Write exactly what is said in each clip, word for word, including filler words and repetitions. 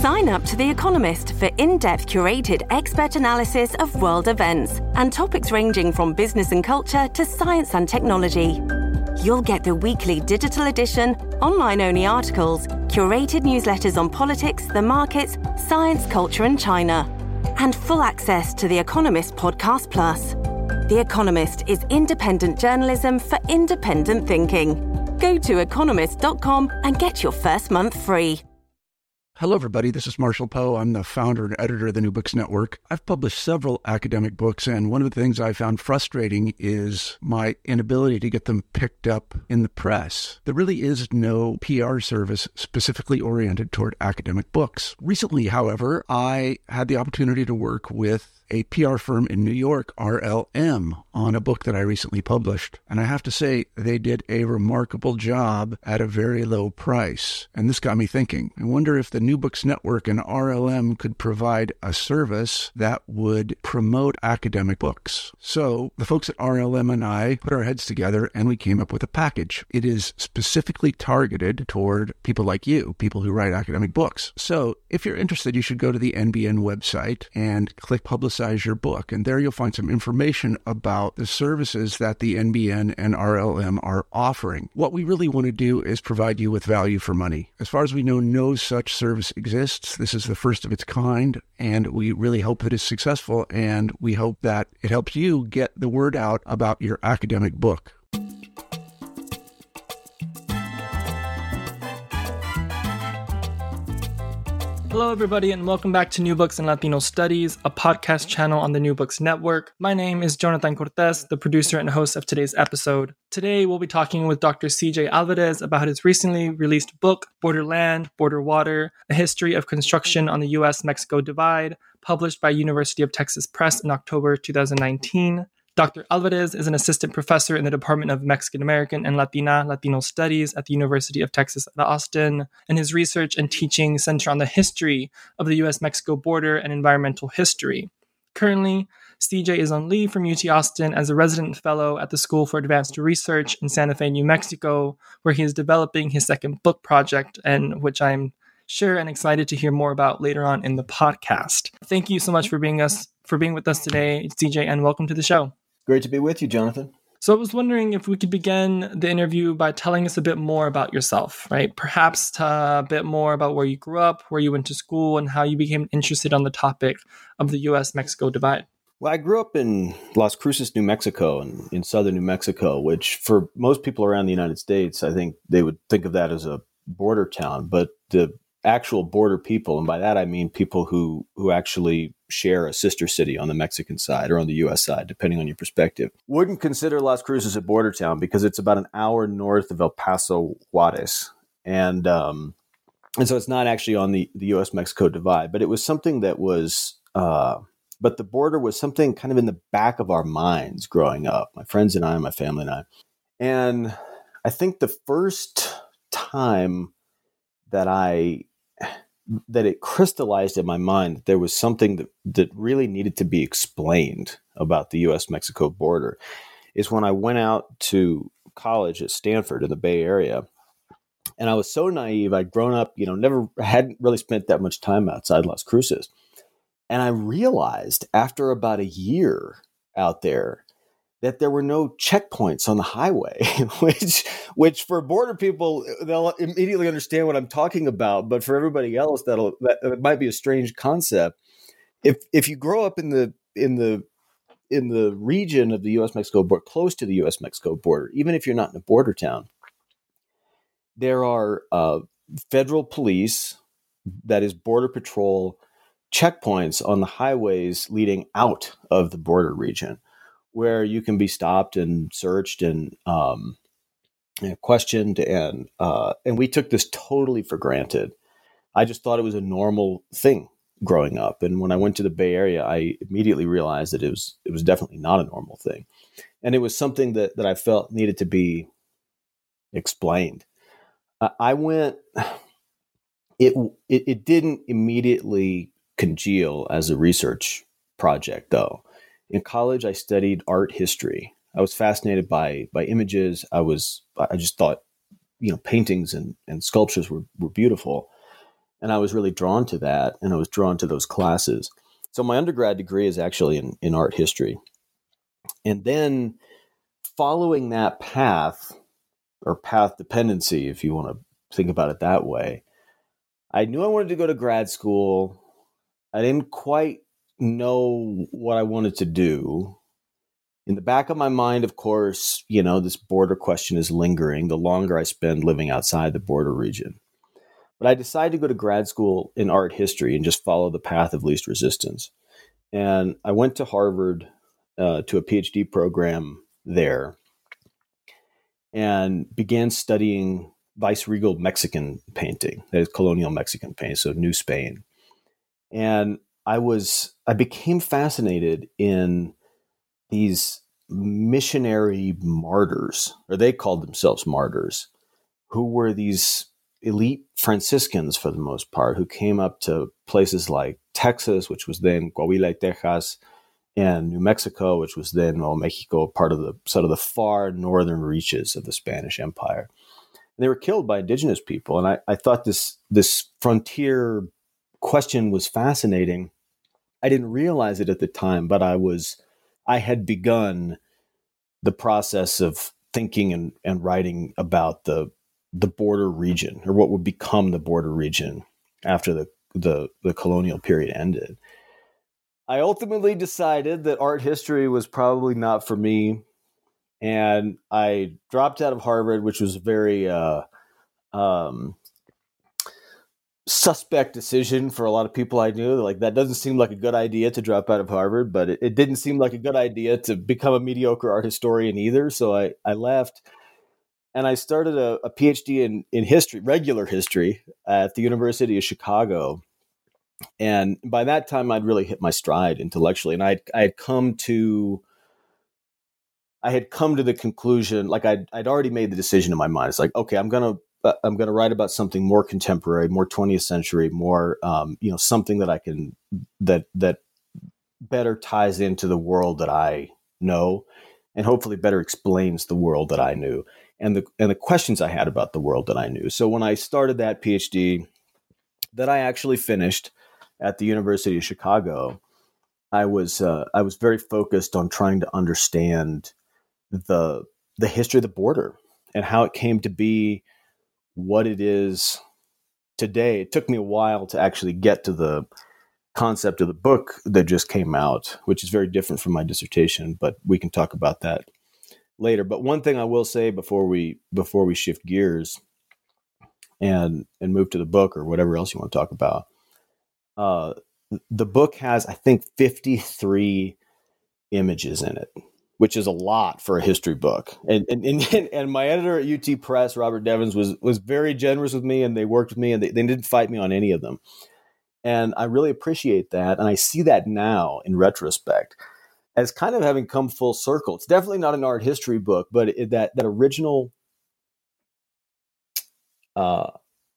Sign up to The Economist for in-depth curated expert analysis of world events and topics ranging from business and culture to science and technology. You'll get the weekly digital edition, online-only articles, curated newsletters on politics, the markets, science, culture, and China, and full access to The Economist Podcast Plus. The Economist is independent journalism for independent thinking. Go to economist dot com and get your first month free. Hello, everybody. This is Marshall Poe. I'm the founder and editor of the New Books Network. I've published several academic books, and one of the things I found frustrating is my inability to get them picked up in the press. There really is no P R service specifically oriented toward academic books. Recently, however, I had the opportunity to work with a P R firm in New York, R L M, on a book that I recently published. And I have to say, they did a remarkable job at a very low price. And this got me thinking. I wonder if the New Books Network and R L M could provide a service that would promote academic books. So the folks at R L M and I put our heads together and we came up with a package. It is specifically targeted toward people like you, people who write academic books. So if you're interested, you should go to the N B N website and click Publicize your book. And there you'll find some information about the services that the N B N and R L M are offering. What we really want to do is provide you with value for money. As far as we know, no such service exists. This is the first of its kind, and we really hope that it's successful, and we hope that it helps you get the word out about your academic book. Hello, everybody, and welcome back to New Books and Latino Studies, a podcast channel on the New Books Network. My name is Jonathan Cortez, the producer and host of today's episode. Today, we'll be talking with Doctor C J Alvarez about his recently released book, Borderland, Border Water, A History of Construction on the U S Mexico Divide, published by University of Texas Press in October two thousand nineteen. Doctor Alvarez is an assistant professor in the Department of Mexican American and Latina Latino Studies at the University of Texas at Austin, and his research and teaching center on the history of the U S Mexico border and environmental history. Currently, C J is on leave from U T Austin as a resident fellow at the School for Advanced Research in Santa Fe, New Mexico, where he is developing his second book project, and which I'm sure and excited to hear more about later on in the podcast. Thank you so much for being us for being with us today, C J, and welcome to the show. Great to be with you, Jonathan. So I was wondering if we could begin the interview by telling us a bit more about yourself, right? Perhaps a bit more about where you grew up, where you went to school, and how you became interested on the topic of the U S Mexico divide. Well, I grew up in Las Cruces, New Mexico, in, in southern New Mexico, which for most people around the United States, I think they would think of that as a border town. But the actual border people, and by that I mean people who who actually share a sister city on the Mexican side or on the U S side, depending on your perspective, wouldn't consider Las Cruces a border town because it's about an hour north of El Paso, Juarez. And um, and so it's not actually on the, the U S Mexico divide, but it was something that was, uh, but the border was something kind of in the back of our minds growing up, my friends and I, my family and I. And I think the first time that I that it crystallized in my mind that there was something that, that really needed to be explained about the U S Mexico border is when I went out to college at Stanford in the Bay Area. And I was so naive. I'd grown up, you know, never hadn't really spent that much time outside Las Cruces. And I realized after about a year out there that there were no checkpoints on the highway, which, which for border people, they'll immediately understand what I'm talking about. But for everybody else, that'll, that, that might be a strange concept. If, if you grow up in the, in the, in the region of the U S Mexico border, close to the U S Mexico border, even if you're not in a border town, there are uh, federal police, that is Border Patrol, checkpoints on the highways leading out of the border region, where you can be stopped and searched and, um, and questioned. And, uh, and we took this totally for granted. I just thought it was a normal thing growing up. And when I went to the Bay Area, I immediately realized that it was, it was definitely not a normal thing. And it was something that, that I felt needed to be explained. Uh, I went, it, it, it didn't immediately congeal as a research project though. In college, I studied art history. I was fascinated by by images. I was I just thought, you know, paintings and, and sculptures were, were beautiful. And I was really drawn to that, and I was drawn to those classes. So my undergrad degree is actually in, in art history. And then following that path, or path dependency, if you want to think about it that way, I knew I wanted to go to grad school. I didn't quite know what I wanted to do. In the back of my mind, of course, you know, this border question is lingering the longer I spend living outside the border region. But I decided to go to grad school in art history and just follow the path of least resistance. And I went to Harvard uh, to a PhD program there and began studying viceregal Mexican painting, that is colonial Mexican painting, so New Spain. And I was, I became fascinated in these missionary martyrs, or they called themselves martyrs, who were these elite Franciscans for the most part, who came up to places like Texas, which was then Coahuila, Texas, and New Mexico, which was then Nuevo Mexico, part of the sort of the far northern reaches of the Spanish Empire. And they were killed by indigenous people. And I, I thought this, this frontier question was fascinating. I didn't realize it at the time, but I was, I had begun the process of thinking and, and writing about the the border region, or what would become the border region after the, the, the colonial period ended. I ultimately decided that art history was probably not for me. And I dropped out of Harvard, which was a very uh, um, suspect decision for a lot of people I knew. Like, that doesn't seem like a good idea to drop out of Harvard, but it, it didn't seem like a good idea to become a mediocre art historian either. So I, I left. And I started a, a PhD in, in history, regular history, at the University of Chicago. And by that time, I'd really hit my stride intellectually. And I'd, I had come to, I had come to the conclusion, like I'd, I'd already made the decision in my mind. It's like, okay, I'm going to, uh, I'm going to write about something more contemporary, more twentieth century, more, um, you know, something that I can, that, that better ties into the world that I know, and hopefully better explains the world that I knew. And the and the questions I had about the world that I knew. So when I started that PhD that I actually finished at the University of Chicago, I was uh, I was very focused on trying to understand the the history of the border and how it came to be what it is today. It took me a while to actually get to the concept of the book that just came out, which is very different from my dissertation, but we can talk about that later. But one thing I will say before we before we shift gears and and move to the book or whatever else you want to talk about, uh, the book has, I think, fifty-three images in it, which is a lot for a history book. And and and, and my editor at U T Press, Robert Devins, was was very generous with me, and they worked with me, and they, they didn't fight me on any of them. And I really appreciate that, and I see that now in retrospect as kind of having come full circle. It's definitely not an art history book, but it, that that original uh,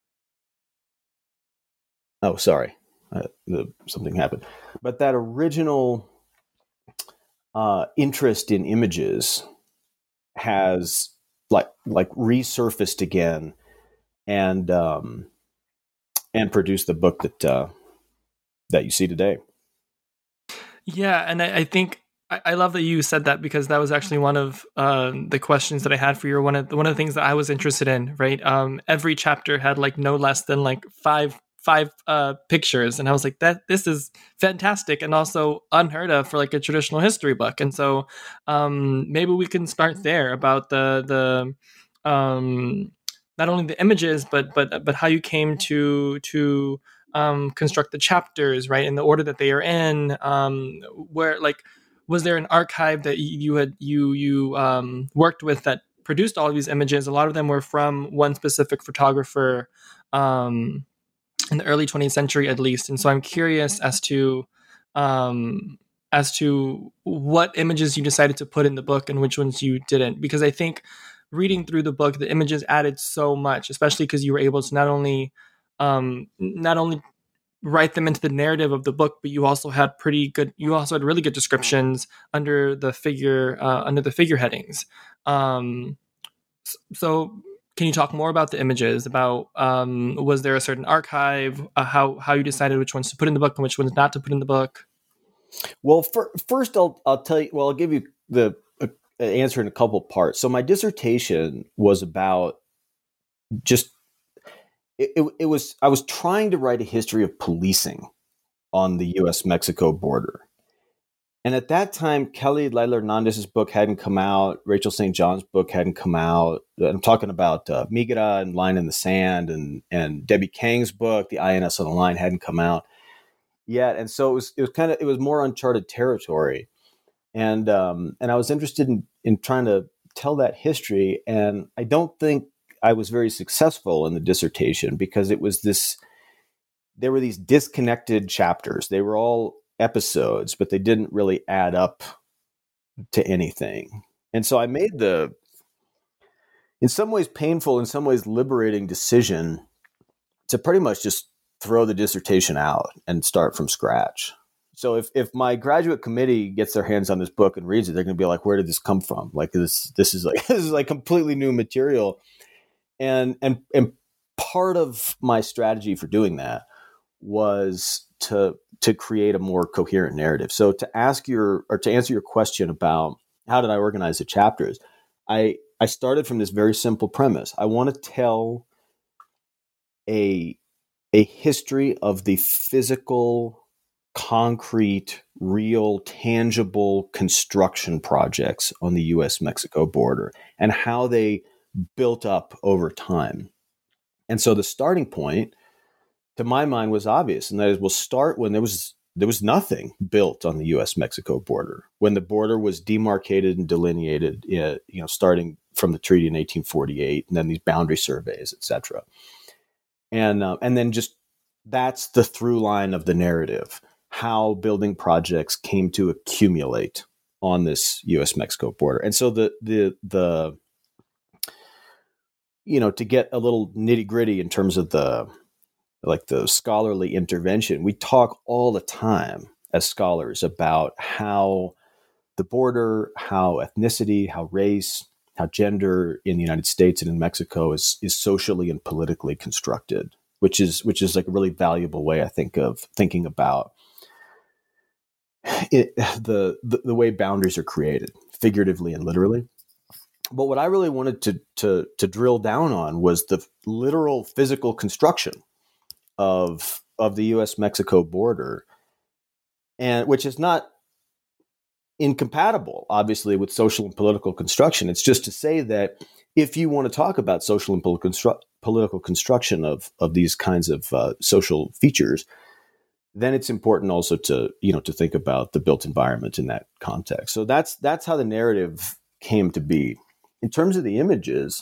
oh, sorry, uh, the, something happened. But that original uh, interest in images has like like resurfaced again, and um, and produced the book that uh, that you see today. Yeah, and I, I think I, I love that you said that, because that was actually one of uh, the questions that I had for you. One of the, one of the things that I was interested in. Right, um, every chapter had like no less than like five five uh, pictures, and I was like, that this is fantastic, and also unheard of for like a traditional history book. And so um, maybe we can start there about the the um, not only the images, but but but how you came to to um, construct the chapters, right, in the order that they are in. Um, where like, was there an archive that you had you you um, worked with that produced all of these images? A lot of them were from one specific photographer um, in the early twentieth century, at least. And so I'm curious as to um, as to what images you decided to put in the book and which ones you didn't, because I think reading through the book, the images added so much, especially because you were able to not only um, not only write them into the narrative of the book, but you also had pretty good, you also had really good descriptions under the figure, uh, under the figure headings. Um, so can you talk more about the images? About um, was there a certain archive? Uh, how how you decided which ones to put in the book and which ones not to put in the book? Well, for, first I'll I'll tell you. Well, I'll give you the uh, answer in a couple parts. So my dissertation was about just it, it. It was I was trying to write a history of policing on the U S Mexico border. And at that time, Kelly Leila Hernandez's book hadn't come out. Rachel Saint John's book hadn't come out. I'm talking about uh, Migra and Line in the Sand, and and Debbie Kang's book, The I N S on the Line, hadn't come out yet. And so it was it was kind of it was more uncharted territory. And um, and I was interested in in trying to tell that history. And I don't think I was very successful in the dissertation because it was this. There were these disconnected chapters. They were all episodes, but they didn't really add up to anything. And so I made the, in some ways painful, in some ways liberating decision to pretty much just throw the dissertation out and start from scratch. So if, if my graduate committee gets their hands on this book and reads it, they're going to be like, where did this come from? Like this, this is like, this is like completely new material. And, and, and part of my strategy for doing that was to to create a more coherent narrative. So to ask your or to answer your question about how did I organize the chapters, I I started from this very simple premise. I want to tell a a history of the physical, concrete, real, tangible construction projects on the U S Mexico border and how they built up over time. And so the starting point, to my mind, was obvious, and that is we'll start when there was there was nothing built on the U S Mexico border, when the border was demarcated and delineated, uh, you know, starting from the treaty in eighteen forty-eight, and then these boundary surveys, et cetera. And uh, and then just that's the through line of the narrative, how building projects came to accumulate on this U S Mexico border. And so the the the you know, to get a little nitty gritty in terms of the like the scholarly intervention, we talk all the time as scholars about how the border, how ethnicity, how race, how gender in the United States and in Mexico is is socially and politically constructed, which is which is like a really valuable way, I think, of thinking about it, the, the the way boundaries are created, figuratively and literally. But what I really wanted to to to drill down on was the literal physical construction of of the U S Mexico border, and which is not incompatible, obviously, with social and political construction. It's just to say that if you want to talk about social and political, constru- political construction of of these kinds of uh, social features, then it's important also to you know to think about the built environment in that context. So that's that's how the narrative came to be. In terms of the images,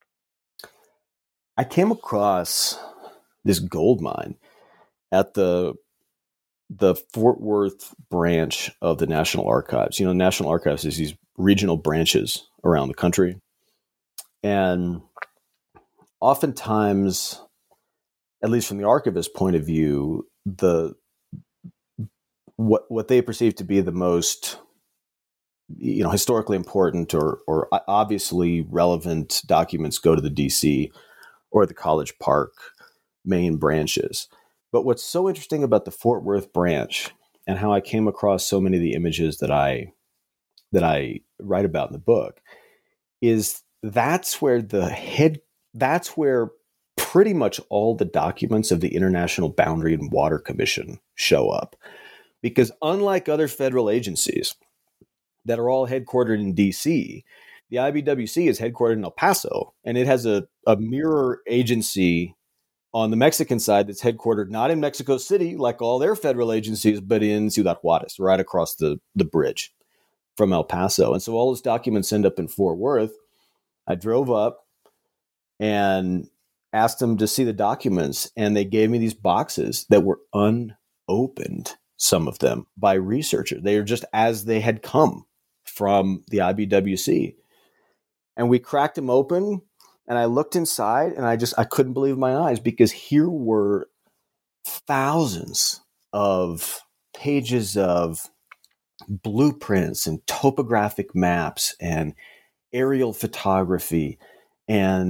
I came across this gold mine at the the Fort Worth branch of the National Archives. You know, National Archives is these regional branches around the country. And oftentimes, at least from the archivist's point of view, the what what they perceive to be the most you know historically important or or obviously relevant documents go to the D C or the College Park main branches. But what's so interesting about the Fort Worth branch and how I came across so many of the images that I that I write about in the book is that's where the head that's where pretty much all the documents of the International Boundary and Water Commission show up. Because unlike other federal agencies that are all headquartered in D C, the I B W C is headquartered in El Paso, and it has a, a mirror agency on the Mexican side that's headquartered not in Mexico City, like all their federal agencies, but in Ciudad Juarez, right across the, the bridge from El Paso. And so all those documents end up in Fort Worth. I drove up and asked them to see the documents, and they gave me these boxes that were unopened, some of them, by researchers. They were just as they had come from the I B W C. And we cracked them open, and I looked inside, and I just, I couldn't believe my eyes, because here were thousands of pages of blueprints and topographic maps and aerial photography and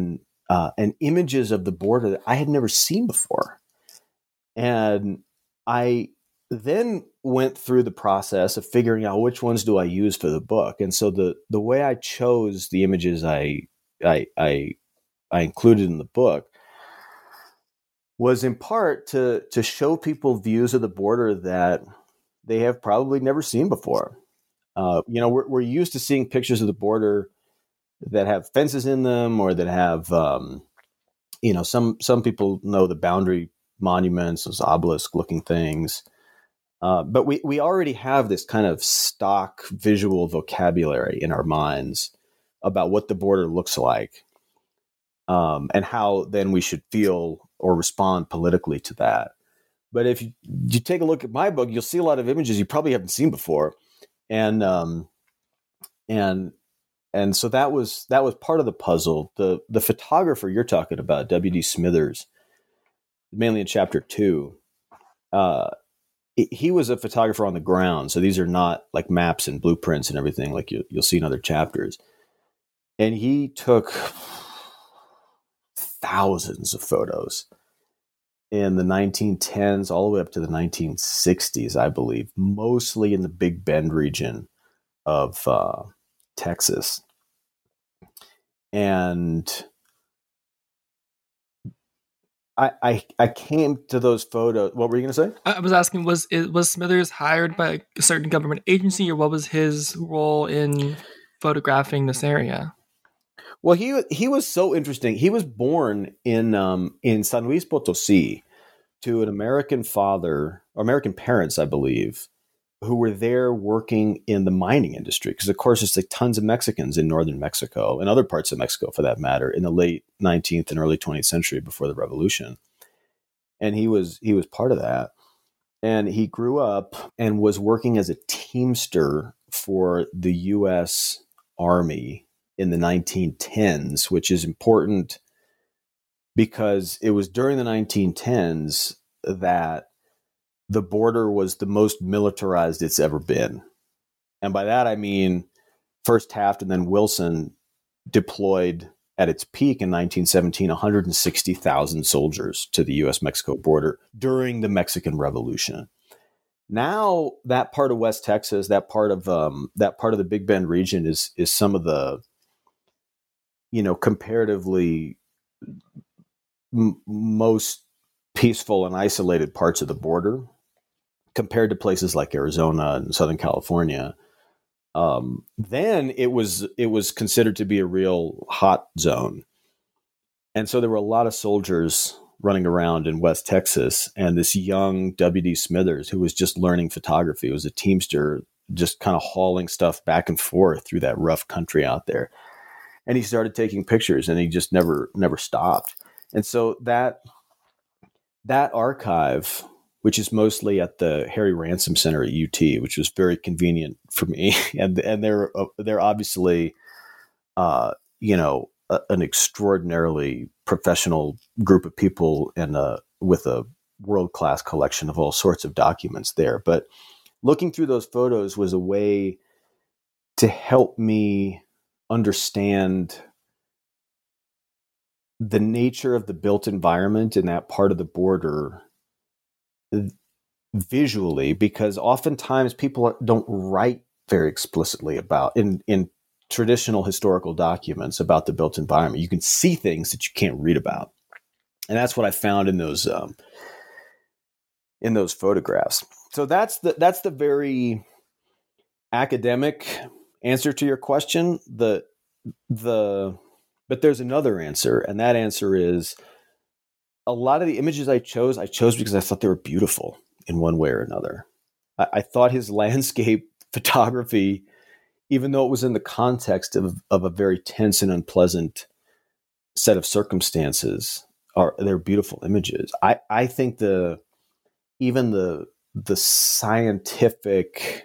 uh, and images of the border that I had never seen before. And I then went through the process of figuring out which ones do I use for the book. And so the the way I chose the images I I I, I included in the book was in part to to show people views of the border that they have probably never seen before. Uh, you know, we're we're used to seeing pictures of the border that have fences in them, or that have, um, you know, some some people know the boundary monuments, those obelisk-looking things. Uh, but we we already have this kind of stock visual vocabulary in our minds about what the border looks like, um, and how then we should feel or respond politically to that. But if you, you take a look at my book, you'll see a lot of images you probably haven't seen before, and um, and and so that was that was part of the puzzle. The the photographer you're talking about, W D Smithers, mainly in chapter two, uh, he was a photographer on the ground. So these are not like maps and blueprints and everything like you, you'll see in other chapters. And he took thousands of photos in the nineteen tens all the way up to the nineteen sixties, I believe, mostly in the Big Bend region of uh, Texas. And I, I I came to those photos. What were you going to say? I was asking, was it, was Smithers hired by a certain government agency, or what was his role in photographing this area? Well, he he was so interesting. He was born in um, in San Luis Potosí to an American father, or American parents, I believe, who were there working in the mining industry. Because, of course, there's like tons of Mexicans in northern Mexico and other parts of Mexico, for that matter, in the late nineteenth and early twentieth century before the revolution. And he was he was part of that. And he grew up and was working as a teamster for the U S Army in the nineteen tens, which is important because it was during the nineteen tens that the border was the most militarized it's ever been. And by that, I mean, first Taft and then Wilson deployed at its peak in nineteen seventeen, one hundred sixty thousand soldiers to the U S Mexico border during the Mexican Revolution. Now that part of West Texas, that part of um, that part of the Big Bend region is is some of the, you know, comparatively m- most peaceful and isolated parts of the border compared to places like Arizona and Southern California. Um, then it was it was considered to be a real hot zone. And so there were a lot of soldiers running around in West Texas, and this young W D Smithers, who was just learning photography, was a teamster, just kind of hauling stuff back and forth through that rough country out there. And he started taking pictures, and he just never never stopped. And so that that archive, which is mostly at the Harry Ransom Center at U T, which was very convenient for me. And and they're they're obviously, uh, you know, a, an extraordinarily professional group of people, and uh, with a world-class collection of all sorts of documents there. But looking through those photos was a way to help me understand the nature of the built environment in that part of the border visually, because oftentimes people don't write very explicitly about in in traditional historical documents about the built environment. You can see things that you can't read about, and that's what I found in those um, in those photographs. So that's the that's the very academic answer to your question. The the but there's another answer, and that answer is, a lot of the images I chose, I chose because I thought they were beautiful in one way or another. I, I thought his landscape photography, even though it was in the context of, of a very tense and unpleasant set of circumstances, are they're beautiful images. I, I think the even the the scientific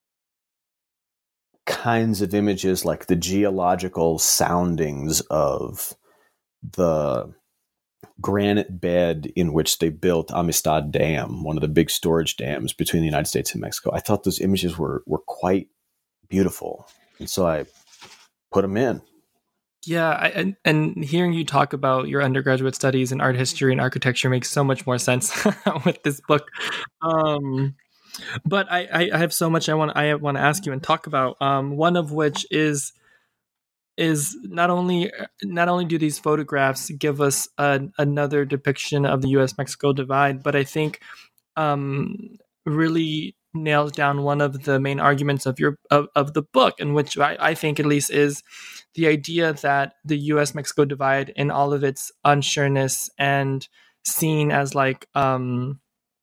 kinds of images, like the geological soundings of the granite bed in which they built Amistad Dam, one of the big storage dams between the United States and Mexico, I thought those images were were quite beautiful. And so I put them in. Yeah, I, and, and hearing you talk about your undergraduate studies in art history and architecture makes so much more sense with this book. Um, but I, I, I have so much I want I want to ask you and talk about. Um, one of which is is not only not only do these photographs give us a, another depiction of the U S Mexico divide, but I think um, really nails down one of the main arguments of your of, of the book, in which I, I think at least is the idea that the U S Mexico divide in all of its unsureness and seen as like um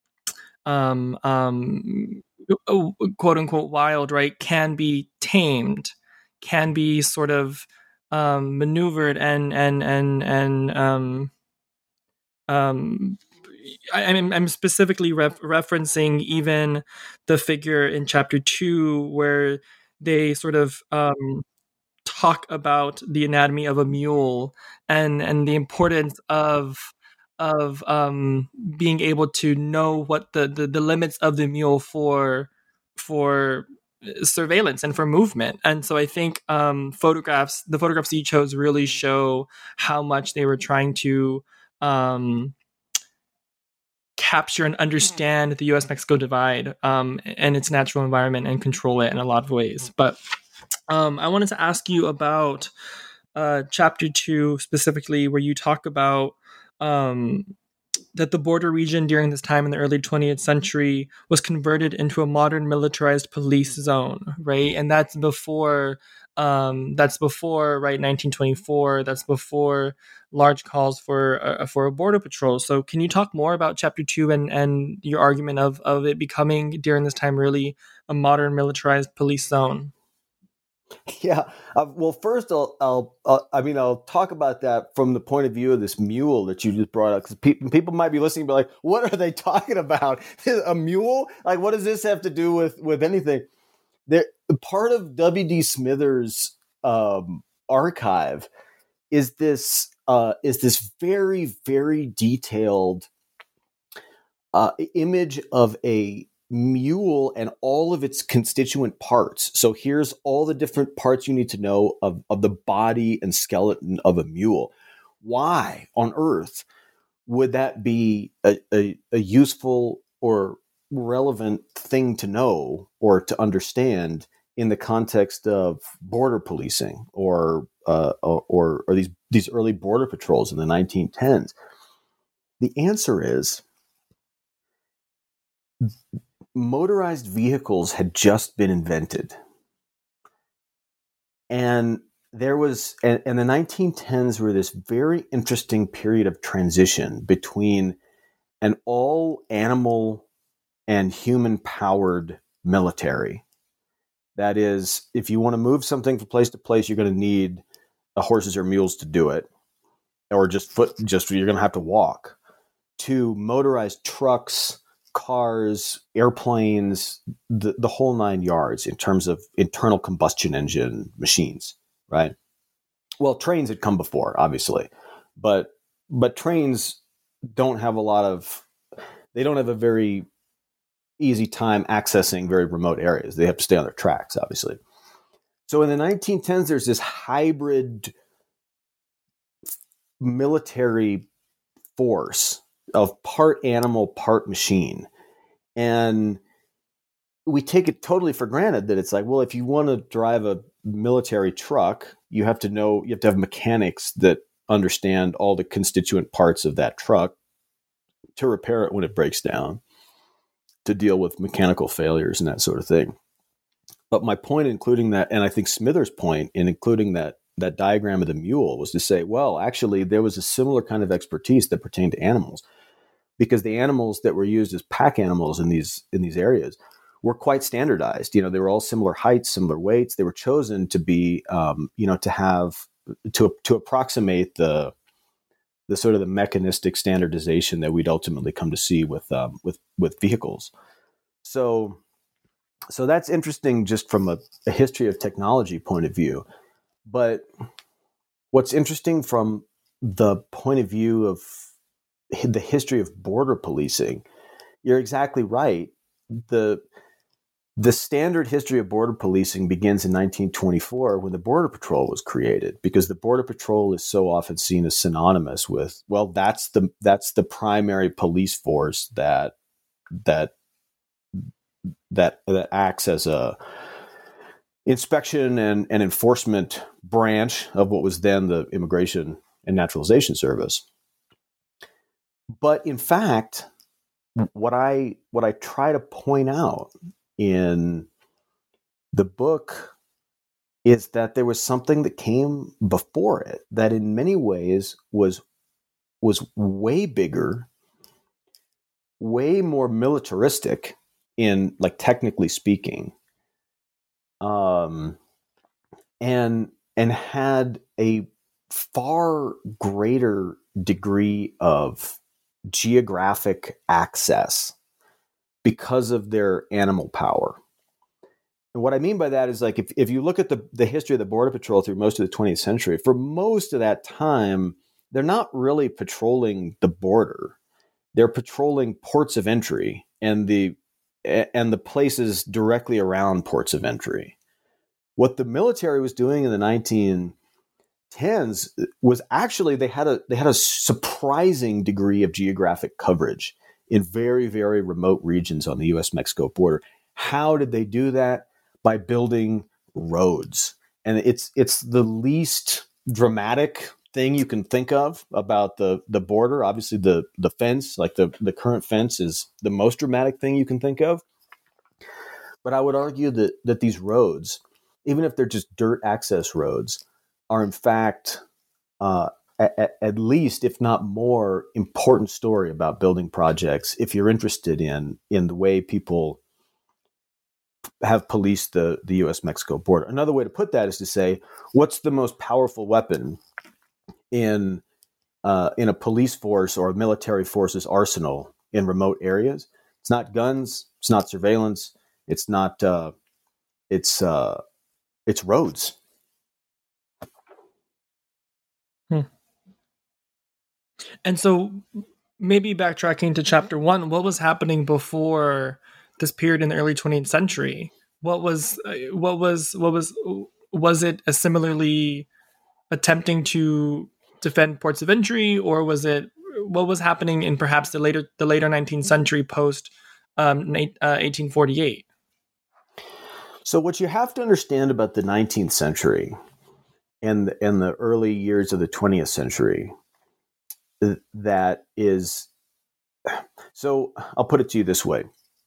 um um quote unquote wild, right, can be tamed, can be sort of um maneuvered and and and and um um I, I'm I'm specifically ref- referencing even the figure in chapter two where they sort of um, talk about the anatomy of a mule and and the importance of of um, being able to know what the, the, the limits of the mule for for surveillance and for movement. And so I think um, photographs, the photographs that you chose really show how much they were trying to um, capture and understand the U S Mexico divide um, and its natural environment and control it in a lot of ways. But um, I wanted to ask you about uh, chapter two specifically, where you talk about um, that the border region during this time in the early twentieth century was converted into a modern militarized police zone, right? And that's before um, that's before right nineteen twenty-four. That's before large calls for uh, for a border patrol. So, can you talk more about chapter two and and your argument of of it becoming during this time really a modern militarized police zone? Yeah. Uh, well, first, I'll, I'll, I'll, I mean, I'll talk about that from the point of view of this mule that you just brought up. Because pe- people might be listening, and be like, "What are they talking about? A mule? Like, what does this have to do with with anything?" There, part of W D Smithers' um, archive is this uh, is this very very detailed uh, image of a mule and all of its constituent parts. So here's all the different parts you need to know of, of the body and skeleton of a mule. Why on earth would that be a, a, a useful or relevant thing to know or to understand in the context of border policing or uh, or, or these, these early border patrols in the nineteen tens? The answer is motorized vehicles had just been invented. And there was, and, and the nineteen tens were this very interesting period of transition between an all animal and human powered military. That is, if you want to move something from place to place, you're going to need uh, horses or mules to do it, or just foot, just you're going to have to walk, to motorized trucks, cars, airplanes, the, the whole nine yards in terms of internal combustion engine machines, right? Well, trains had come before, obviously, but but trains don't have a lot of, they don't have a very easy time accessing very remote areas. They have to stay on their tracks, obviously. So in the nineteen tens, there's this hybrid military force of part animal, part machine. And we take it totally for granted that it's like, well, if you want to drive a military truck, you have to know, you have to have mechanics that understand all the constituent parts of that truck to repair it when it breaks down, to deal with mechanical failures and that sort of thing. But my point in including that, and I think Smithers' point in including that that diagram of the mule, was to say, well, actually, there was a similar kind of expertise that pertained to animals, because the animals that were used as pack animals in these in these areas were quite standardized. You know, they were all similar heights, similar weights. They were chosen to be, um, you know, to have to to approximate the the sort of the mechanistic standardization that we'd ultimately come to see with um, with with vehicles. So, so that's interesting just from a, a history of technology point of view. But what's interesting from the point of view of the history of border policing, you're exactly right. The The standard history of border policing begins in nineteen twenty-four when the Border Patrol was created, because the Border Patrol is so often seen as synonymous with, well, that's the that's the primary police force that that that that acts as a inspection and, and enforcement branch of what was then the Immigration and Naturalization Service. But in fact, what I what I try to point out in the book is that there was something that came before it that in many ways was was way bigger, way more militaristic in, like, technically speaking, um, and and had a far greater degree of geographic access because of their animal power. And what I mean by that is, like, if, if you look at the, the history of the Border Patrol through most of the twentieth century, for most of that time, they're not really patrolling the border. They're patrolling ports of entry and the and the places directly around ports of entry. What the military was doing in the nineteen tens was actually they had a they had a surprising degree of geographic coverage in very, very remote regions on the U S Mexico border. How did they do that? By building roads. And it's it's the least dramatic thing you can think of about the, the border. Obviously, the, the fence, like the, the current fence, is the most dramatic thing you can think of. But I would argue that that these roads, even if they're just dirt access roads, are in fact uh, at, at least, if not more, important story about building projects if you're interested in in the way people have policed the, the U S Mexico border. Another way to put that is to say, what's the most powerful weapon in uh, in a police force or a military force's arsenal in remote areas? It's not guns. It's not surveillance. It's not. Uh, it's uh, it's roads. Hmm. And so, maybe backtracking to chapter one, what was happening before this period in the early twentieth century? What was what was what was was it a similarly attempting to defend ports of entry, or was it what was happening in perhaps the later the later nineteenth century post um, uh, eighteen forty-eight? So what you have to understand about the nineteenth century and and the early years of the twentieth century, that is, so I'll put it to you this way.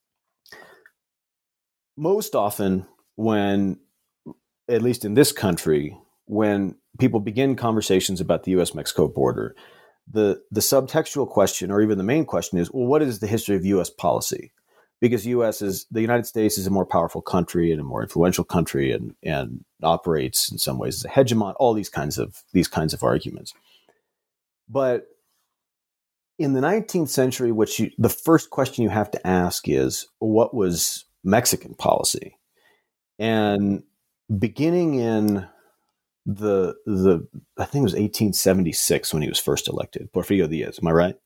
Most often when, at least in this country, when people begin conversations about the U S Mexico border, the, the subtextual question, or even the main question, is, well, what is the history of U S policy? Because U S is, the United States is a more powerful country and a more influential country, and, and operates in some ways as a hegemon, all these kinds of, these kinds of arguments. But in the nineteenth century, what you, the first question you have to ask is, what was Mexican policy? And beginning in the the I think it was eighteen seventy-six when he was first elected, Porfirio Diaz. Am I right?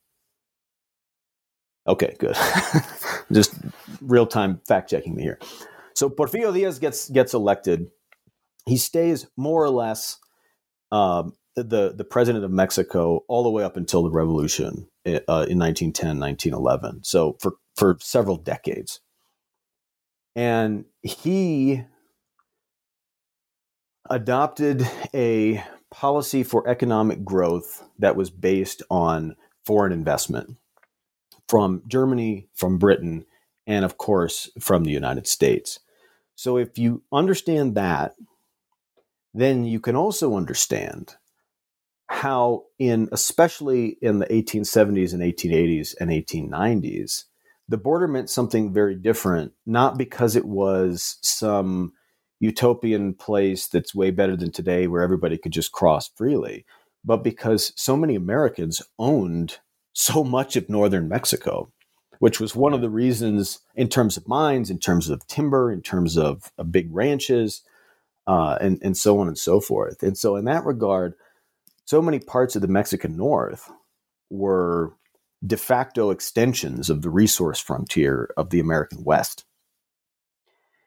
Okay, good. Just real time fact checking me here. So Porfirio Diaz gets gets elected. He stays more or less um, the the president of Mexico all the way up until the revolution uh, in nineteen ten, nineteen eleven. So for for several decades. And he adopted a policy for economic growth that was based on foreign investment from Germany, from Britain, and of course, from the United States. So if you understand that, then you can also understand how, in especially in the eighteen seventies and eighteen eighties and eighteen nineties, the border meant something very different, not because it was some utopian place that's way better than today where everybody could just cross freely, but because so many Americans owned so much of northern Mexico, which was one of the reasons, in terms of mines, in terms of timber, in terms of, of big ranches, uh, and, and so on and so forth. And so in that regard, so many parts of the Mexican North were de facto extensions of the resource frontier of the American West.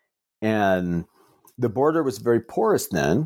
And the border was very porous then.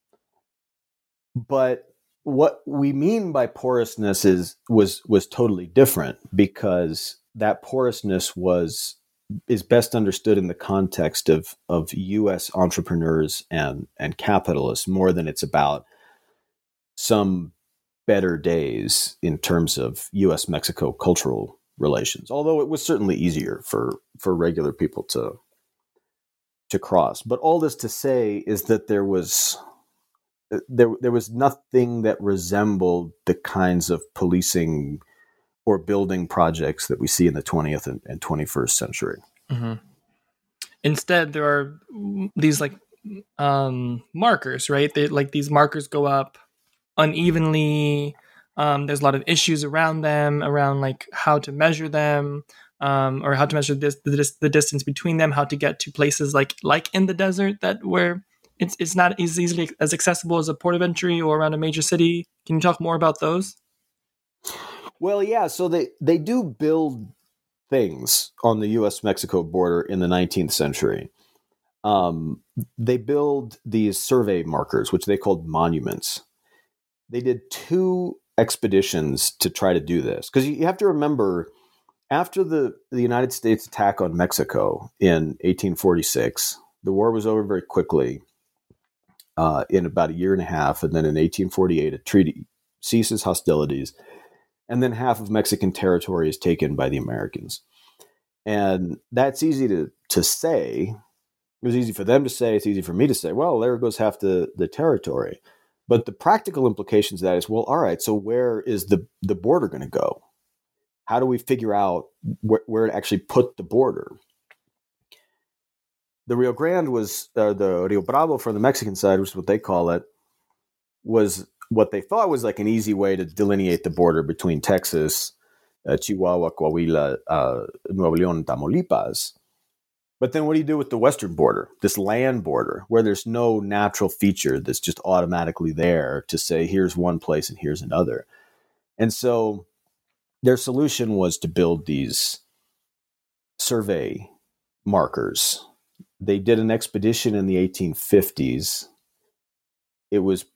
But what we mean by porousness is was was totally different, because that porousness was is best understood in the context of of U S entrepreneurs and and capitalists, more than it's about some better days in terms of U S Mexico cultural relations. Although it was certainly easier for for regular people to to cross. But all this to say is that there was there there was nothing that resembled the kinds of policing or building projects that we see in the twentieth and, and twenty-first century. Mm-hmm. Instead, there are these like um, markers, right? They, like these markers go up unevenly. Um, there's a lot of issues around them, around like how to measure them, um, or how to measure this, the, the distance between them, how to get to places like like in the desert that where it's it's not as easily as accessible as a port of entry or around a major city. Can you talk more about those? Well, yeah. So they, they do build things on the U S Mexico border in the nineteenth century. Um, they build these survey markers, which they called monuments. They did two expeditions to try to do this, because you have to remember, after the, the United States attack on Mexico in eighteen forty-six, the war was over very quickly. Uh, in about a year and a half. And then in eighteen forty-eight, a treaty ceases hostilities. And then half of Mexican territory is taken by the Americans. And that's easy to, to say. It was easy for them to say. It's easy for me to say, well, there goes half the, the territory. But the practical implications of that is, well, all right, so where is the, the border going to go? How do we figure out wh- where to actually put the border? The Rio Grande was, uh, the Rio Bravo from the Mexican side, which is what they call it, was what they thought was like an easy way to delineate the border between Texas, uh, Chihuahua, Coahuila, uh, Nuevo León, and Tamaulipas. But then what do you do with the western border, this land border, where there's no natural feature that's just automatically there to say, here's one place and here's another? And so their solution was to build these survey markers. They did an expedition in the eighteen fifties. It was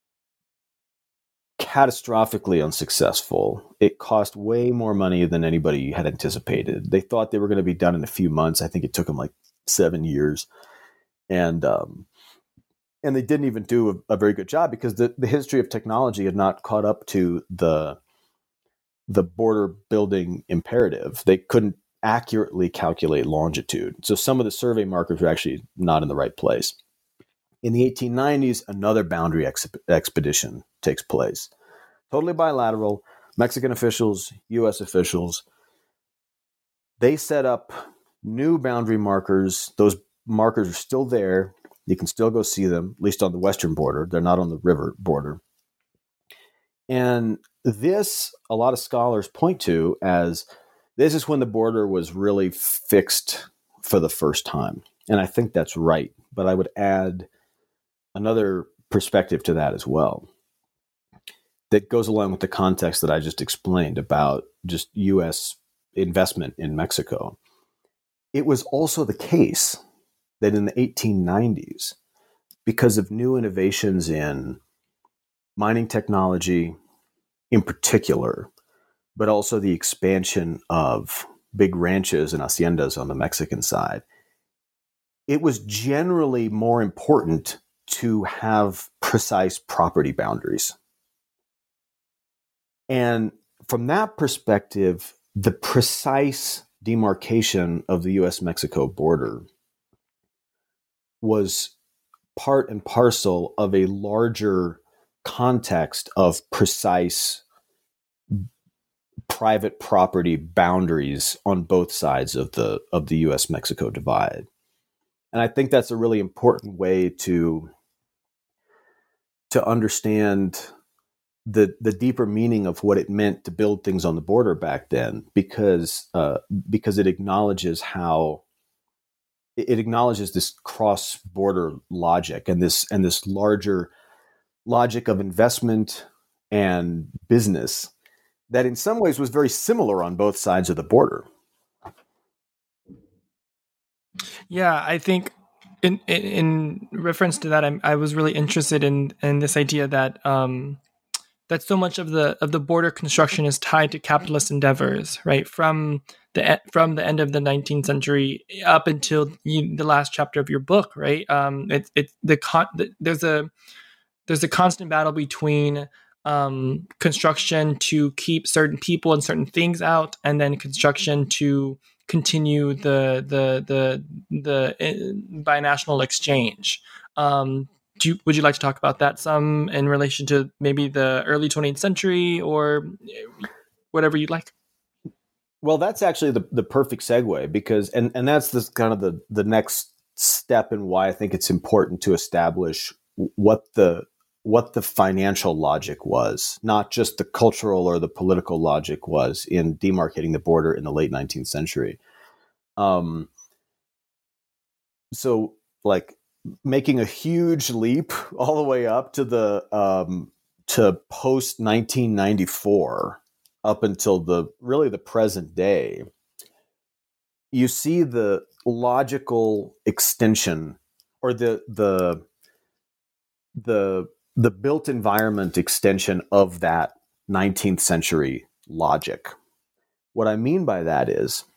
catastrophically unsuccessful. It cost way more money than anybody had anticipated. They thought they were going to be done in a few months. I think it took them like seven years. And um, and they didn't even do a, a very good job, because the, the history of technology had not caught up to the, the border building imperative. They couldn't accurately calculate longitude. So some of the survey markers were actually not in the right place. In the eighteen nineties, another boundary ex- expedition takes place. Totally bilateral, Mexican officials, U S officials. They set up new boundary markers. Those markers are still there. You can still go see them, at least on the western border. They're not on the river border. And this, a lot of scholars point to as this is when the border was really fixed for the first time. And I think that's right. But I would add another perspective to that as well, that goes along with the context that I just explained about just U S investment in Mexico. It was also the case that in the eighteen nineties, because of new innovations in mining technology in particular, but also the expansion of big ranches and haciendas on the Mexican side, it was generally more important to have precise property boundaries. And from that perspective, the precise demarcation of the U S Mexico border was part and parcel of a larger context of precise private property boundaries on both sides of the of the U S Mexico divide. And I think that's a really important way to to understand the the deeper meaning of what it meant to build things on the border back then, because uh, because it acknowledges how it acknowledges this cross-border logic and this and this larger logic of investment and business that in some ways was very similar on both sides of the border. Yeah, I think in, in in reference to that, I'm, I was really interested in in this idea that um, that so much of the of the border construction is tied to capitalist endeavors, right? From the from the end of the nineteenth century up until you, the last chapter of your book, right? Um, it it the, con, the there's a there's a constant battle between um, construction to keep certain people and certain things out, and then construction to continue the the the the uh, binational exchange. Um, do you, would you like to talk about that some in relation to maybe the early twentieth century or whatever you'd like? Well, that's actually the, the perfect segue because, and, and that's this kind of the, the next step in why I think it's important to establish what the what the financial logic was, not just the cultural or the political logic was in demarcating the border in the late nineteenth century. Um, so like making a huge leap all the way up to the, um, to post nineteen ninety-four up until the, really the present day, you see the logical extension or the, the, the, the built environment extension of that nineteenth century logic. What I mean by that is,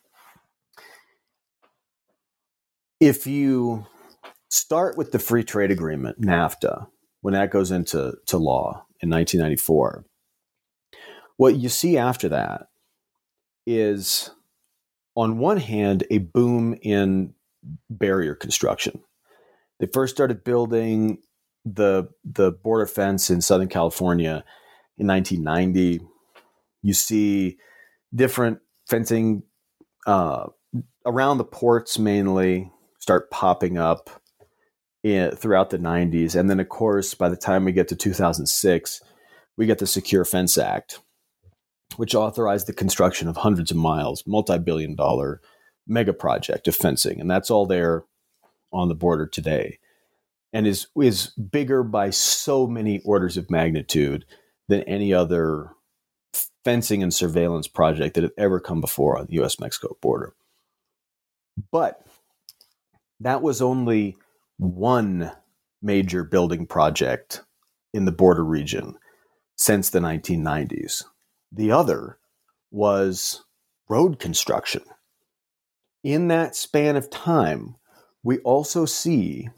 if you start with the free trade agreement, NAFTA, when that goes into to law in nineteen ninety-four, what you see after that is, on one hand, a boom in barrier construction. They first started building the the border fence in Southern California in nineteen ninety. You see different fencing uh, around the ports mainly start popping up in, throughout the nineties. And then, of course, by the time we get to two thousand six, we get the Secure Fence Act, which authorized the construction of hundreds of miles, multi-billion dollar mega project of fencing. And that's all there on the border today, and is is bigger by so many orders of magnitude than any other fencing and surveillance project that had ever come before on the U S Mexico border. But that was only one major building project in the border region since the nineteen nineties. The other was road construction. In that span of time, we also see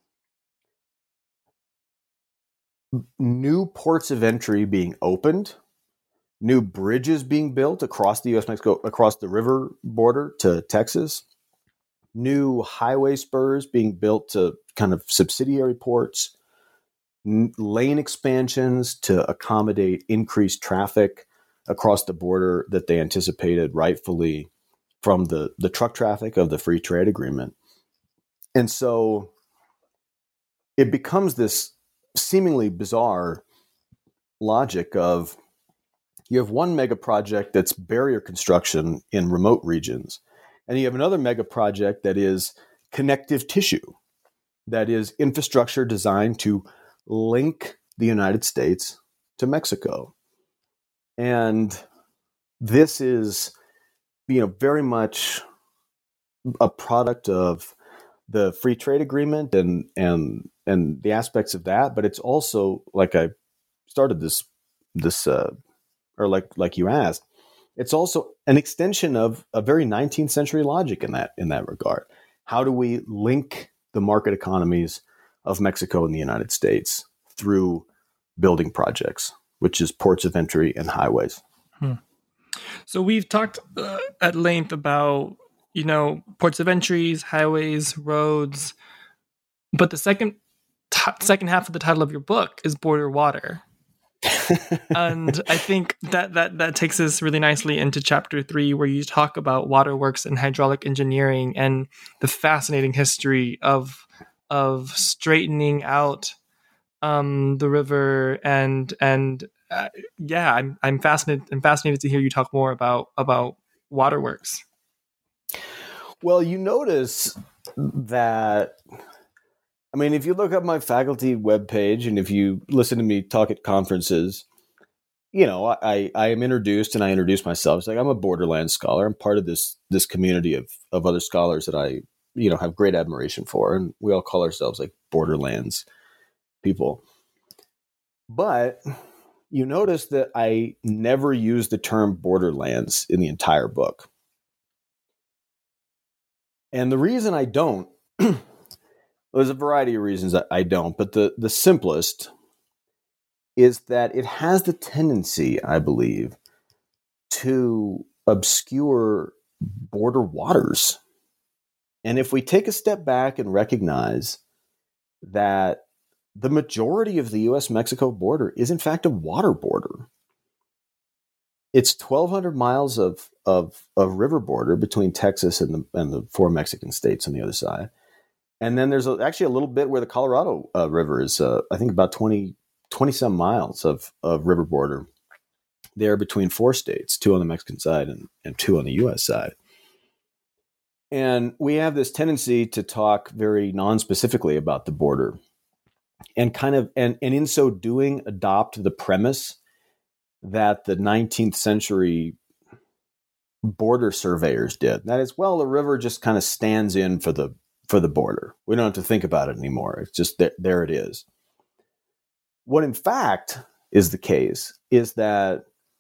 new ports of entry being opened, new bridges being built across the U S Mexico, across the river border to Texas, new highway spurs being built to kind of subsidiary ports, n- lane expansions to accommodate increased traffic across the border that they anticipated rightfully from the, the truck traffic of the free trade agreement. And so it becomes this seemingly bizarre logic of, you have one mega project that's barrier construction in remote regions, and you have another mega project that is connective tissue, that is infrastructure designed to link the United States to Mexico. And this is, you know, very much a product of the free trade agreement and and and the aspects of that, but it's also, like I started this this uh, or like like you asked, it's also an extension of a very nineteenth century logic in that in that regard. How do we link the market economies of Mexico and the United States through building projects, which is ports of entry and highways? Hmm. So we've talked uh, at length about, you know, ports of entries, highways, roads, but the second t- second half of the title of your book is Border Water. And I think that, that that takes us really nicely into chapter three, where you talk about waterworks and hydraulic engineering and the fascinating history of of straightening out um, the river and and uh, yeah, I'm I'm fascinated. I'm fascinated to hear you talk more about about waterworks. Well, you notice that, I mean, if you look up my faculty webpage and if you listen to me talk at conferences, you know, I, I am introduced and I introduce myself. It's like, I'm a borderland scholar. I'm part of this this community of, of other scholars that I you know, have great admiration for, and we all call ourselves like borderlands people. But you notice that I never use the term borderlands in the entire book. And the reason I don't, there's a variety of reasons that I don't, but the, the simplest is that it has the tendency, I believe, to obscure border waters. And if we take a step back and recognize that the majority of the U S Mexico border is in fact a water border. It's twelve hundred miles of, of, of river border between Texas and the, and the four Mexican states on the other side. And then there's a, actually a little bit where the Colorado uh, River is, uh, I think about twenty, twenty some miles of, of river border there between four states, two on the Mexican side and, and two on the U S side. And we have this tendency to talk very non-specifically about the border and kind of, and, and in so doing, adopt the premise that the nineteenth century border surveyors did. That is, well, the river just kind of stands in for the for the border. We don't have to think about it anymore. It's just that there it is. What in fact is the case is that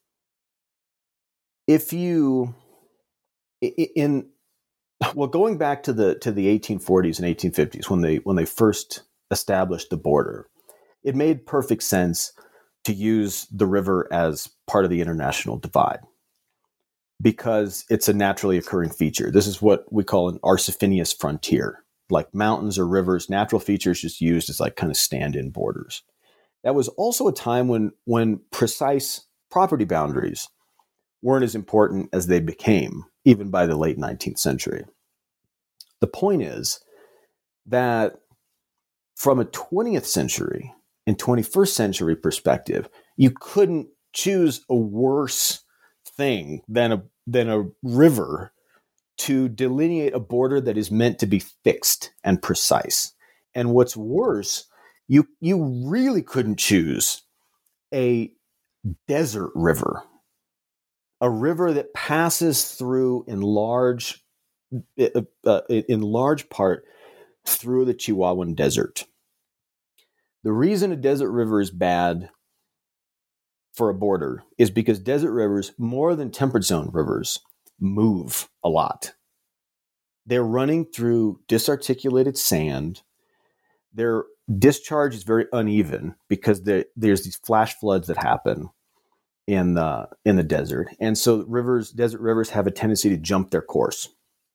if you in well, going back to the to the eighteen forties and eighteen fifties when they when they first established the border, it made perfect sense to use the river as part of the international divide because it's a naturally occurring feature. This is what we call an arsiphinious frontier, like mountains or rivers, natural features just used as like kind of stand-in borders. That was also a time when when precise property boundaries weren't as important as they became, even by the late nineteenth century. The point is that from a twentieth century and twenty-first century perspective, you couldn't choose a worse thing than a than a river to delineate a border that is meant to be fixed and precise. And what's worse, you you really couldn't choose a desert river, a river that passes through in large uh, in large part through the Chihuahuan Desert. The reason a desert river is bad for a border is because desert rivers, more than temperate zone rivers, move a lot. They're running through disarticulated sand. Their discharge is very uneven because there, there's these flash floods that happen in the in the desert. And so rivers, desert rivers have a tendency to jump their course.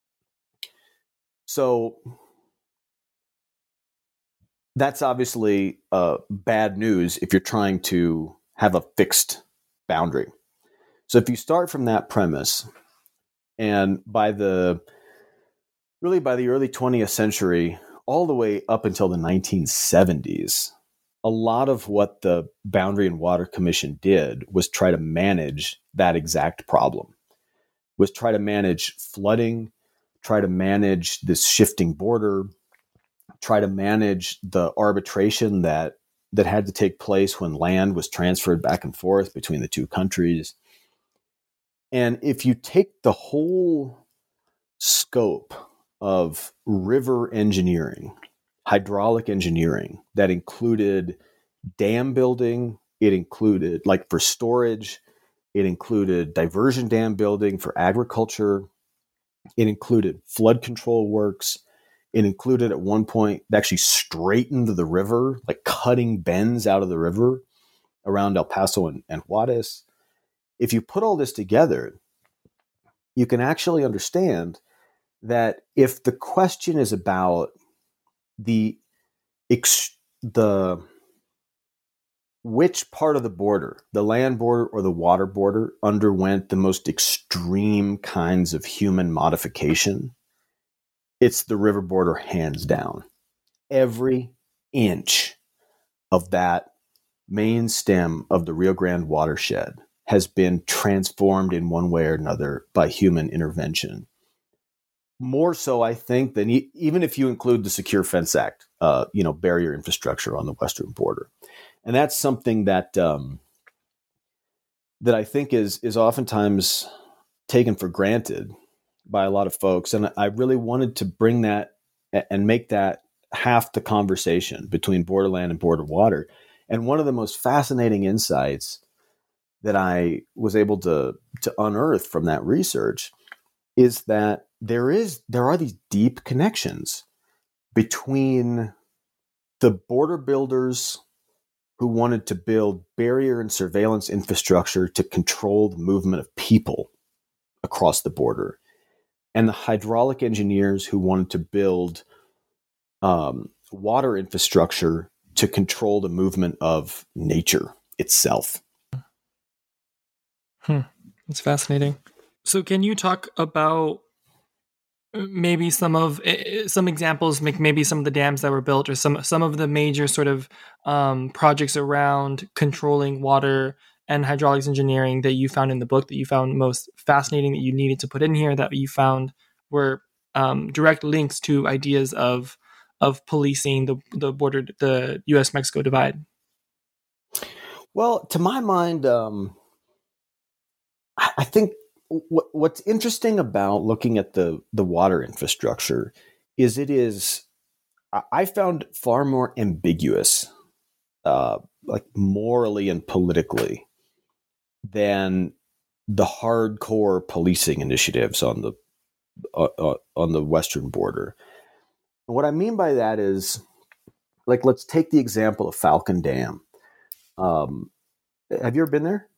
So that's obviously uh, bad news if you're trying to have a fixed boundary. So if you start from that premise, and by the really by the early twentieth century, all the way up until the nineteen seventies, a lot of what the Boundary and Water Commission did was try to manage that exact problem, was try to manage flooding, try to manage this shifting border, try to manage the arbitration that that had to take place when land was transferred back and forth between the two countries. And if you take the whole scope of river engineering, hydraulic engineering, that included dam building, it included, like for storage, it included diversion dam building for agriculture, it included flood control works, it included at one point, they actually straightened the river, like cutting bends out of the river around El Paso and, and Juarez. If you put all this together, you can actually understand that if the question is about the, ex- the which part of the border, the land border or the water border, underwent the most extreme kinds of human modification, it's the river border, hands down. Every inch of that main stem of the Rio Grande watershed has been transformed in one way or another by human intervention. More so, I think, than e- even if you include the Secure Fence Act, uh, you know, barrier infrastructure on the western border. And that's something that um, that I think is is oftentimes taken for granted by a lot of folks. And I really wanted to bring that and make that half the conversation between borderland and border water. And one of the most fascinating insights that I was able to, to unearth from that research is that there is there are these deep connections between the border builders who wanted to build barrier and surveillance infrastructure to control the movement of people across the border, and the hydraulic engineers who wanted to build um, water infrastructure to control the movement of nature itself. Hmm. That's fascinating. So can you talk about maybe some of some examples, like maybe some of the dams that were built, or some some of the major sort of um, projects around controlling water and hydraulics engineering that you found in the book that you found most fascinating, that you needed to put in here, that you found were um, direct links to ideas of of policing the the border, the U S Mexico divide? Well, to my mind, um, I think what, what's interesting about looking at the the water infrastructure is it is, I found, far more ambiguous, uh, like morally and politically, than the hardcore policing initiatives on the uh, uh, on the western border. And what I mean by that is, like, let's take the example of Falcon Dam. Um, have you ever been there?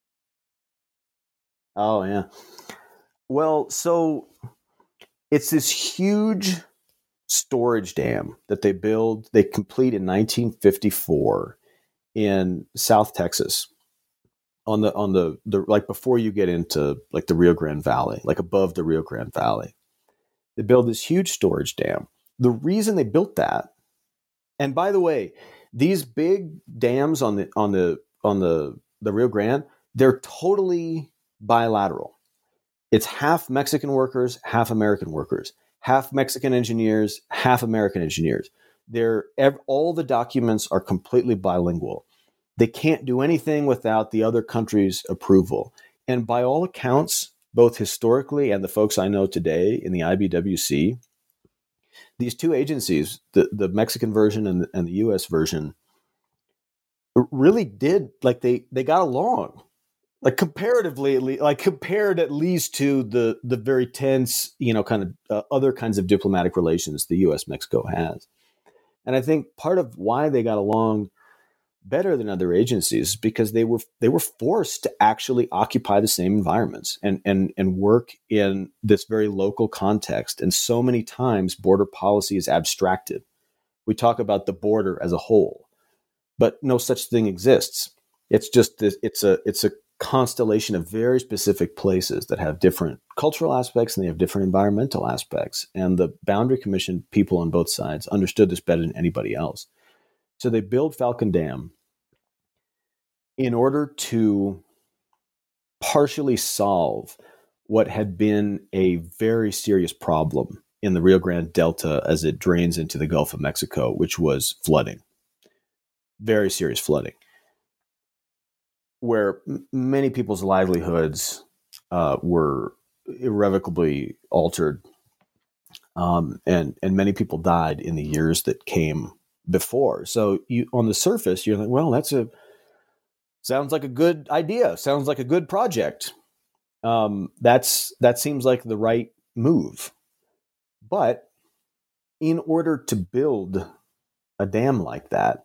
Oh, yeah. Well, so it's this huge storage dam that they build, they complete in nineteen fifty-four in South Texas, on the on the, the like before you get into like the Rio Grande Valley, like above the Rio Grande Valley. They build this huge storage dam. The reason they built that, and by the way, these big dams on the on the on the the Rio Grande, they're totally bilateral. It's half Mexican workers, half American workers, half Mexican engineers, half American engineers. They're all the documents are completely bilingual. They can't do anything without the other country's approval. And by all accounts, both historically and the folks I know today in the I B W C, these two agencies, the, the Mexican version and the, and the U S version, really did, like they they got along. Like comparatively, like compared at least to the the very tense, you know, kind of uh, other kinds of diplomatic relations the U S Mexico has. And I think part of why they got along better than other agencies is because they were they were forced to actually occupy the same environments and and and work in this very local context. And so many times border policy is abstracted. We talk about the border as a whole, but no such thing exists. It's just this, it's a it's a constellation of very specific places that have different cultural aspects and they have different environmental aspects. And the Boundary Commission people on both sides understood this better than anybody else. So they build Falcon Dam in order to partially solve what had been a very serious problem in the Rio Grande Delta as it drains into the Gulf of Mexico, which was flooding, very serious flooding, where m- many people's livelihoods uh, were irrevocably altered, um, and and many people died in the years that came before. So you, on the surface, you're like, well, that's a sounds like a good idea. Sounds like a good project. Um, that's that seems like the right move. But in order to build a dam like that,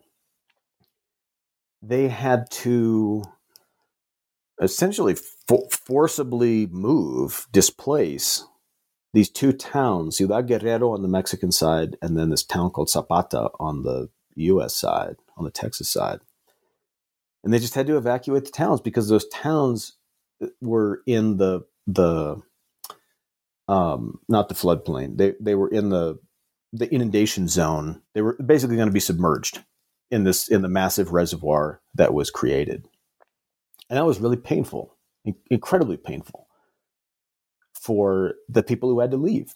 they had to essentially for- forcibly move, displace these two towns, Ciudad Guerrero on the Mexican side, and then this town called Zapata on the U S side, on the Texas side. And they just had to evacuate the towns because those towns were in the the um, not the floodplain. They they were in the the inundation zone. They were basically going to be submerged in this in the massive reservoir that was created. And that was really painful, incredibly painful for the people who had to leave.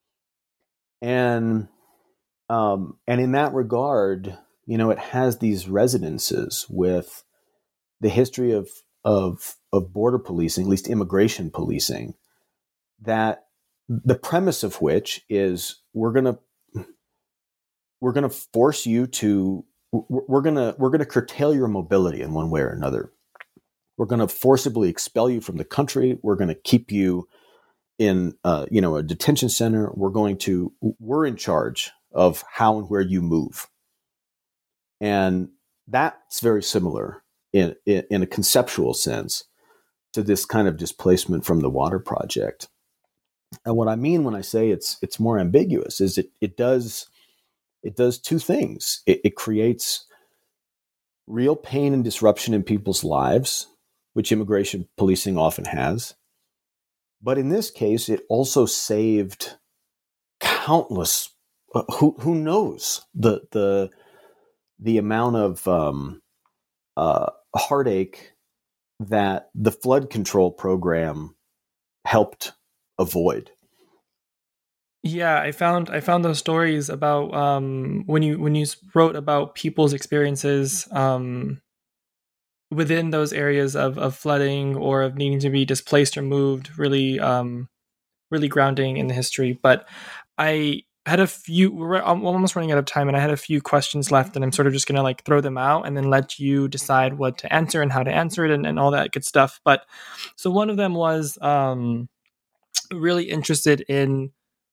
And um, and in that regard, you know, it has these resonances with the history of of of border policing, at least immigration policing, that the premise of which is we're gonna we're gonna force you to we're gonna we're gonna curtail your mobility in one way or another. We're gonna forcibly expel you from the country. We're gonna keep you in uh, you know a detention center. We're going to we're in charge of how and where you move, and that's very similar in in, in a conceptual sense to this kind of displacement from the water project. And what I mean when I say it's it's more ambiguous is it it does it does two things. It, it creates real pain and disruption in people's lives, which immigration policing often has. But in this case, it also saved countless. Uh, who who knows the the the amount of um, uh, heartache that the flood control program helped avoid. Yeah, I found I found those stories about um, when you when you wrote about people's experiences um, within those areas of, of flooding or of needing to be displaced or moved, really um, really grounding in the history. But I had a few. We're I'm almost running out of time, and I had a few questions left, and I'm sort of just gonna like throw them out and then let you decide what to answer and how to answer it and, and all that good stuff. But so one of them was um, really interested in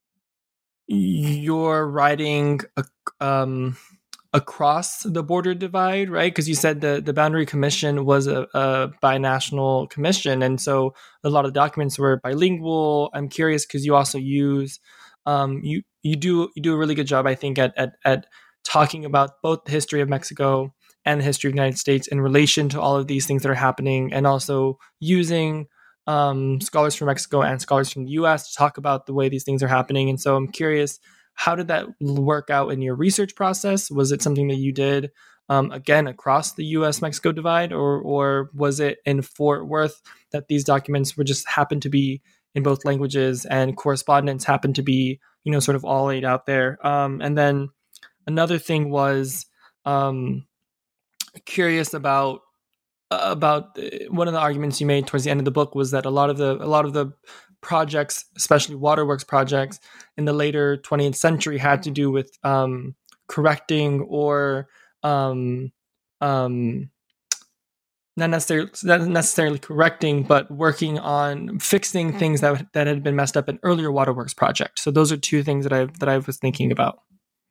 your writing um, across the border divide, right? Because you said the, the Boundary Commission was a, a binational commission, and so a lot of documents were bilingual. I'm curious because you also use um, you you do you do a really good job, I think, at at at talking about both the history of Mexico and the history of the United States in relation to all of these things that are happening, and also using um, scholars from Mexico and scholars from the U S to talk about the way these things are happening. And so I'm curious, how did that work out in your research process? Was it something that you did, um, again, across the U S Mexico divide, or or was it in Fort Worth that these documents were just happened to be in both languages and correspondence happened to be, you know, sort of all laid out there? Um, and then another thing was um, curious about about one of the arguments you made towards the end of the book was that a lot of the a lot of the projects, especially waterworks projects in the later twentieth century, had to do with um, correcting or um, um, not necessarily not necessarily correcting, but working on fixing things that that had been messed up in earlier waterworks projects. So those are two things that I that I was thinking about.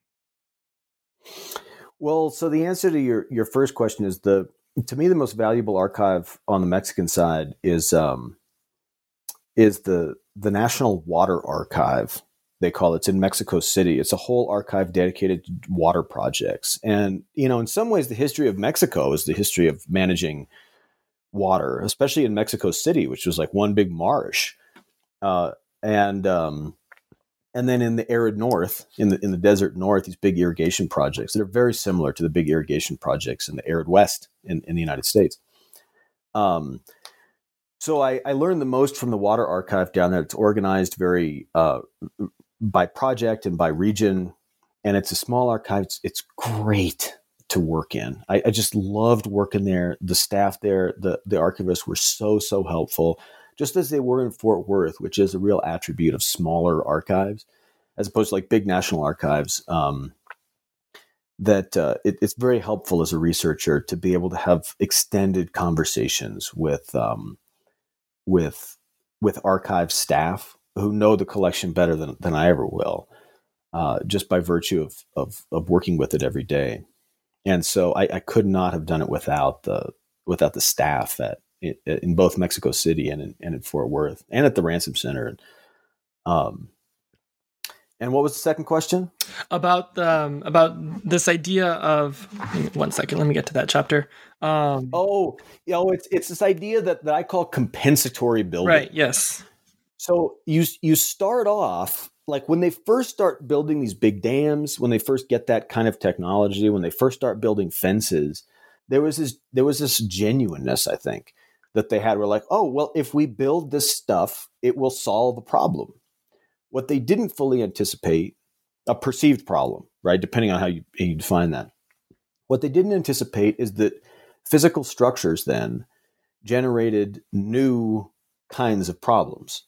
Well, so the answer to your your first question is the to me the most valuable archive on the Mexican side is um, is the the National Water Archive. They call it. It's in Mexico City. It's a whole archive dedicated to water projects. And, you know, in some ways, the history of Mexico is the history of managing water, especially in Mexico City, which was like one big marsh. Uh, and um, and then in the arid north, in the in the desert north, these big irrigation projects that are very similar to the big irrigation projects in the arid west in, in the United States. Um, so I, I learned the most from the water archive down there. It's organized very uh, by project and by region, and it's a small archive. It's, it's great to work in. I, I just loved working there. The staff there, the the archivists were so so helpful, just as they were in Fort Worth, which is a real attribute of smaller archives, as opposed to like big national archives. Um, that uh, it, it's very helpful as a researcher to be able to have extended conversations with um, with with archive staff who know the collection better than, than I ever will, uh, just by virtue of, of of working with it every day. And so I, I could not have done it without the without the staff at in both Mexico City and in, and in Fort Worth and at the Ransom Center. Um, and what was the second question? About um, about this idea of one second. Let me get to that chapter. Um, oh, you know, it's it's this idea that, that I call compensatory building. Right. Yes. So you you start off like when they first start building these big dams, when they first get that kind of technology, when they first start building fences, there was this there was this genuineness, I think, that they had. Were like, oh, well, if we build this stuff, it will solve a problem. What they didn't fully anticipate, a perceived problem, right? Depending on how you, how you define that. What they didn't anticipate is that physical structures then generated new kinds of problems.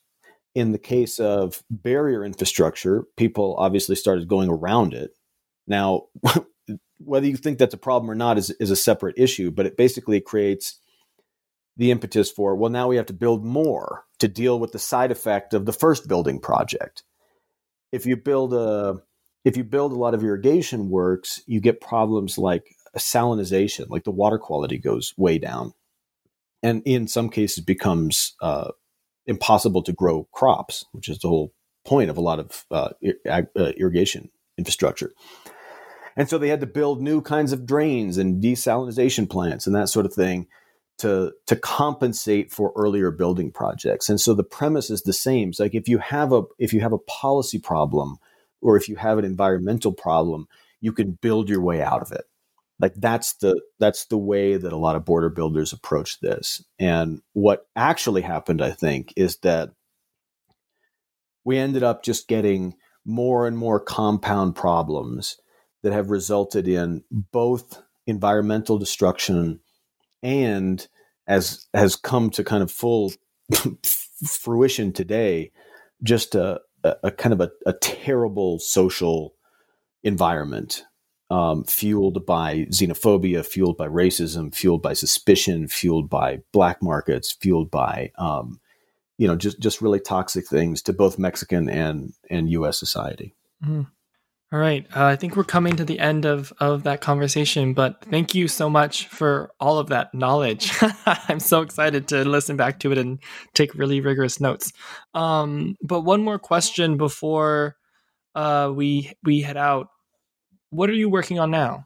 In the case of barrier infrastructure, people obviously started going around it. Now, whether you think that's a problem or not is, is a separate issue, but it basically creates the impetus for, well, now we have to build more to deal with the side effect of the first building project. If you build a, if you build a lot of irrigation works, you get problems like salinization, like the water quality goes way down. And in some cases becomes uh, impossible to grow crops, which is the whole point of a lot of uh, ir- uh, irrigation infrastructure. And so they had to build new kinds of drains and desalinization plants and that sort of thing to, to compensate for earlier building projects. And so the premise is the same. It's like if you have a if you have a policy problem or if you have an environmental problem, you can build your way out of it. Like that's the that's the way that a lot of border builders approach this. And what actually happened, I think, is that we ended up just getting more and more compound problems that have resulted in both environmental destruction and, as has come to kind of full fruition today, just a, a, a kind of a, a terrible social environment. Um, fueled by xenophobia, fueled by racism, fueled by suspicion, fueled by black markets, fueled by, um, you know, just, just really toxic things to both Mexican and, and U S society. Mm-hmm. All right. Uh, I think we're coming to the end of, of that conversation, but thank you so much for all of that knowledge. I'm so excited to listen back to it and take really rigorous notes. Um, but one more question before uh, we we head out. What are you working on now?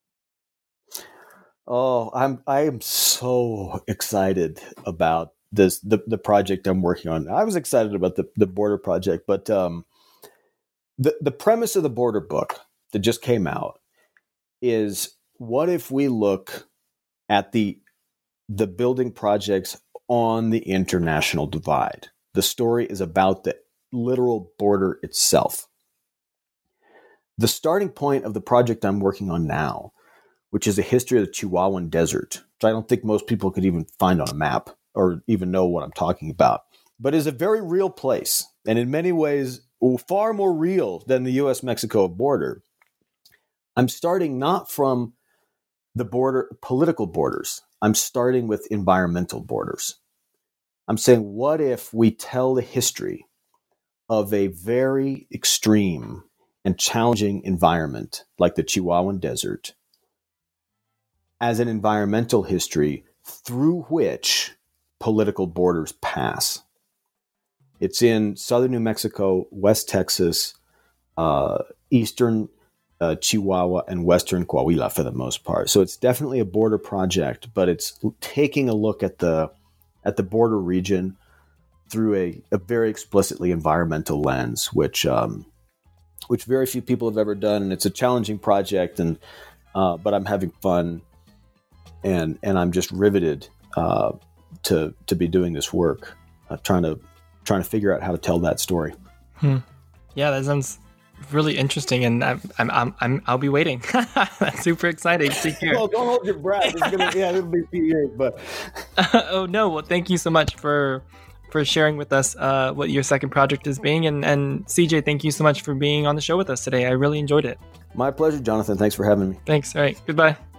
Oh, I'm I am so excited about this the, the project I'm working on. I was excited about the, the border project, but um, the the premise of the border book that just came out is, what if we look at the the building projects on the international divide? The story is about the literal border itself. The starting point of the project I'm working on now, which is a history of the Chihuahuan Desert, which I don't think most people could even find on a map or even know what I'm talking about, but is a very real place, and in many ways far more real than the U S Mexico border. I'm starting not from the border, political borders. I'm starting with environmental borders. I'm saying, what if we tell the history of a very extreme and challenging environment like the Chihuahuan Desert as an environmental history through which political borders pass? It's in southern New Mexico, West Texas, uh, eastern uh, Chihuahua, and western Coahuila for the most part. So it's definitely a border project, but it's taking a look at the at the border region through a, a very explicitly environmental lens, which um, which very few people have ever done. And it's a challenging project, and uh, but I'm having fun, and and I'm just riveted uh, to to be doing this work, uh, trying to trying to figure out how to tell that story. Hmm. Yeah, that sounds really interesting, and I'm I'm I'm, I'm I'll be waiting. That's super exciting to hear. Well, don't hold your breath. It's gonna, yeah, it'll be a few years, but oh no! Well, thank you so much for. for sharing with us uh, what your second project is being. And, and C J, thank you so much for being on the show with us today. I really enjoyed it. My pleasure, Jonathan. Thanks for having me. Thanks. All right. Goodbye.